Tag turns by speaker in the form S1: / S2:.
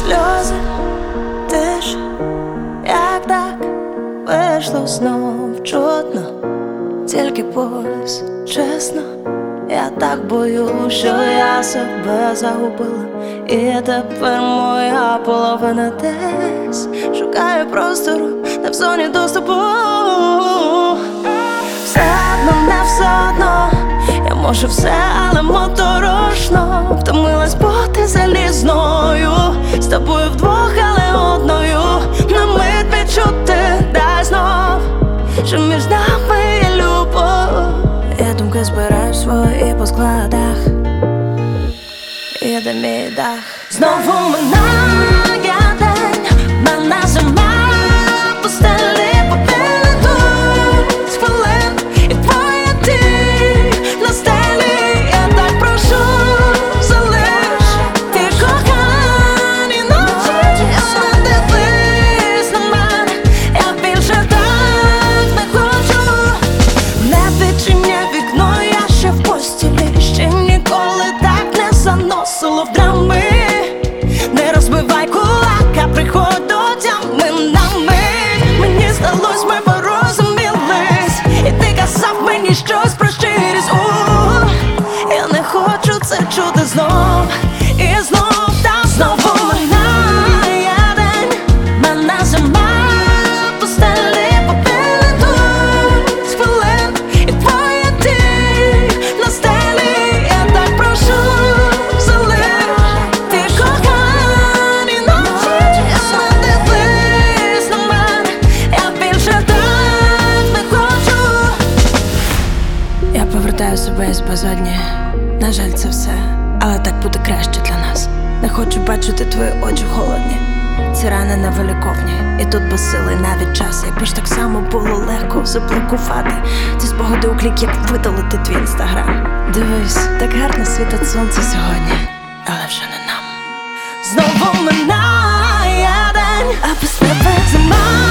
S1: сльози, тиша, як так вийшло знов чутно, тільки пульс, чесно. Я так боюсь, що я себе загубила, і тепер моя половина десь шукає простору, не в зоні доступу. Все одно, не все одно, я можу все, але моторошно. Втомилась бути залізною, з тобою вдвох, але одною. На мить відчути, дай знов, що між нами є любов. Я думки збираю свої по складах, іде мій дах. Знову минає день, мене зима постелі попилить хвилин, і твоя тінь на стелі. Я так прошу, залиш ті кохані ночі, не дивись на мене, я більше так не хочу. Не відчиняй вікно, я ще в постілі, ще ніколи так не заносило в драми. Не розбивай кулака, приходь до тями на мить. Мені здалось, ми порозумілись, і ти казав мені щось про щирість. Я не хочу це чути знов і знов, та знову минає день, мене зима постелі попилить хвилин, і твоя тінь на стелі. Я так прошу, залиш ті кохані ночі, не дивись на мене, я більше так не хочу. Я повертаю себе із безодні, на жаль, це все, але так буде краще для нас. Не хочу бачити твої очі холодні, ці рани невиліковні, і тут безсилий навіть час. Якби ж так само було легко заблокувати ці спогади у клік, як видалити твій інстаграм. Дивись, так гарно світить сонце сьогодні, але вже не нам. Знову минає день, а без тебе зима.